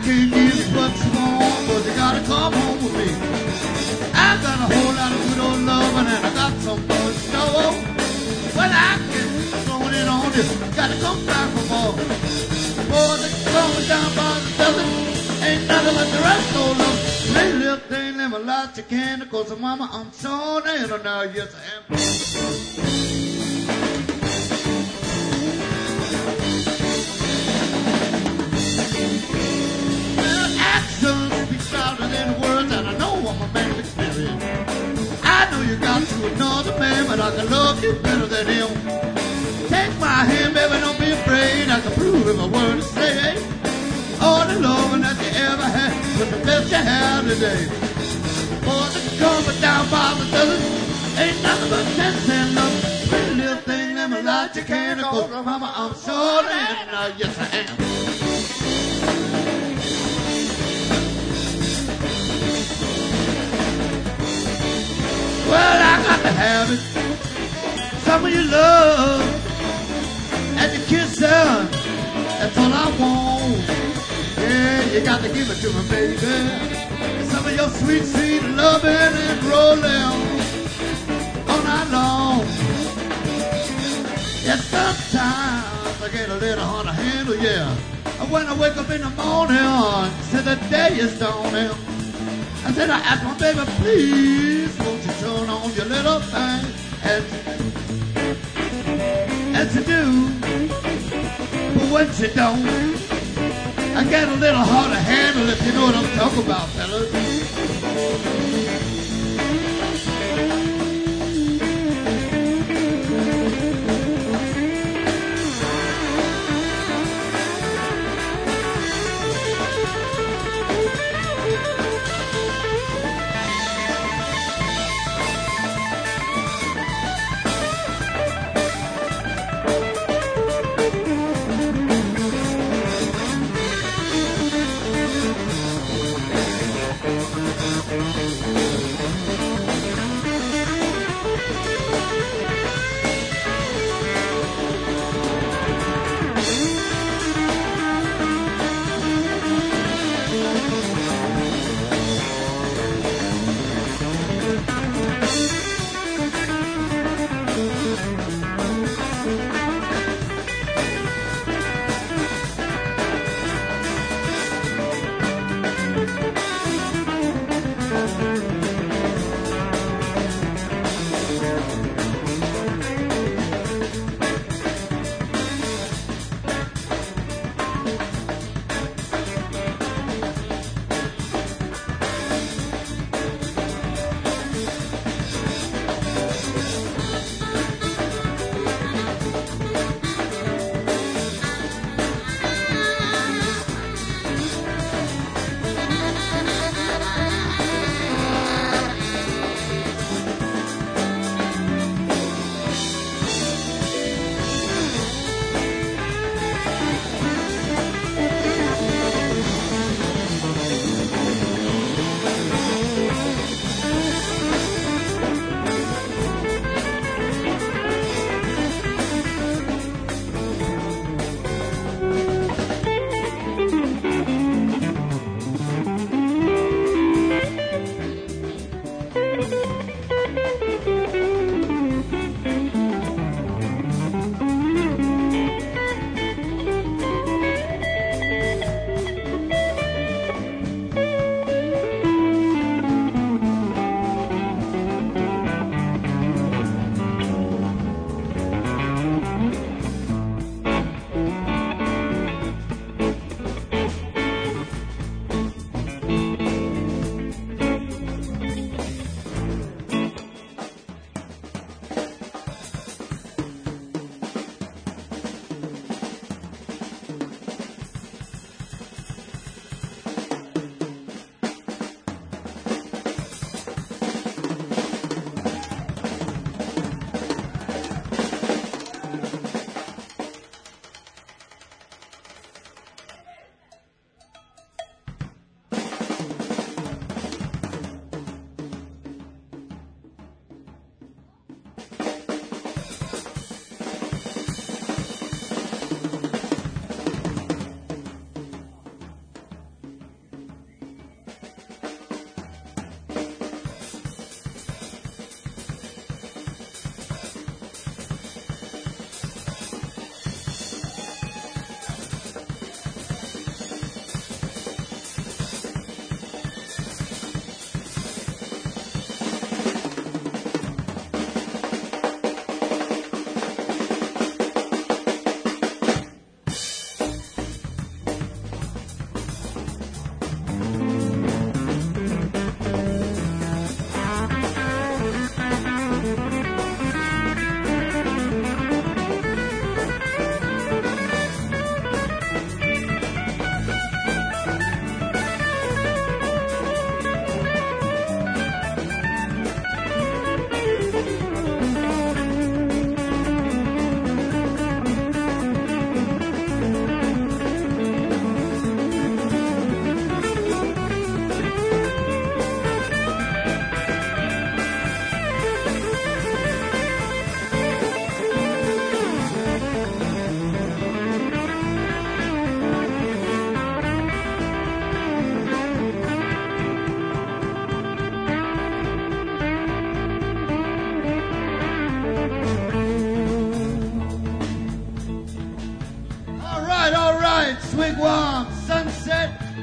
can't give you what you want, but you gotta come home with me. I got a whole lot of good old loving and I got some more snow. Well, I can throw it on you. Gotta come back for more. Boy, the going down by the dozen ain't nothing but the rest of them. They little thing, live a lot you can, cause mama, I'm sure they don't know, yes I am. Well, actions speak louder than words, and I know I'm a man of experience. I know you got to another man, but I can love you better than him. Take my hand, baby, don't be afraid. I can prove if I were to say all the loving that you ever had was the best you had today. Boy, the coming down by the dozen ain't nothing but 10 cent love. Pretty little thing, them a lot you can't afford. Mama, I'm sure that yes I am. Well, I got to have it. Some of your love and your kissing, that's all I want. Yeah, you got to give it to me, baby. And some of your sweet, sweet loving and rolling all night long. Yeah, sometimes I get a little hard to handle, yeah. And when I wake up in the morning, said the day is dawning. I said, I asked my baby, please, won't you turn on your little thing as you do. But when you don't, I get a little hard to handle, if you know what I'm talking about, fellas.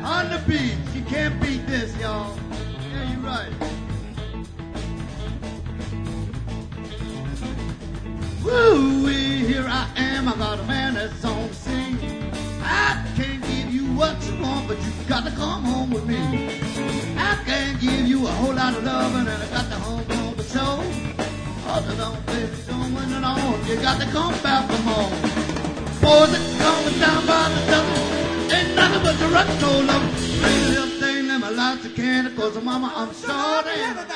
On the beach. You can't beat this, y'all. Yeah, you're right. Woo-wee, here I am. I got a man that's on the scene. I can't give you what you want, but you got to come home with me. I can't give you a whole lot of loving, and I got to home the show. All alone, baby, don't win it on. You got to come back from home. Boys that coming down by the dozen, ain't nothing but the rock and roll love. Pretty little thing, let my life to candy, cause mama, I'm sorry. Yes, I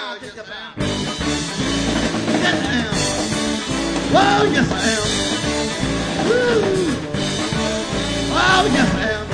am. Whoa, yes, I am. Woo. Oh, yes, I am.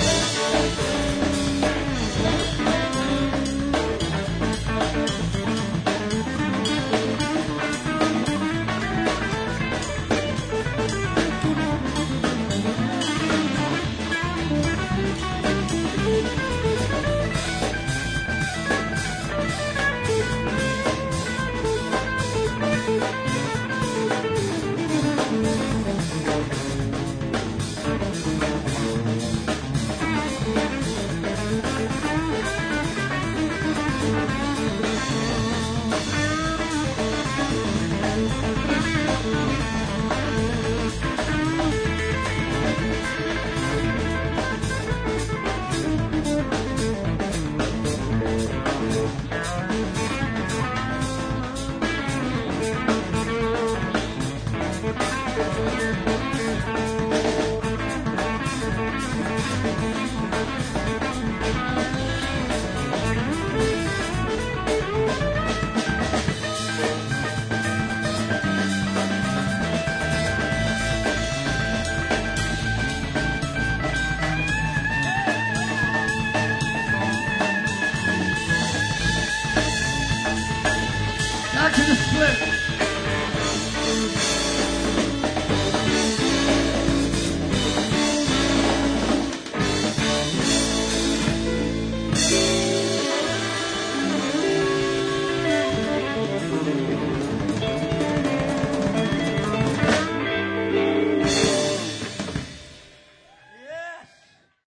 Back to the split.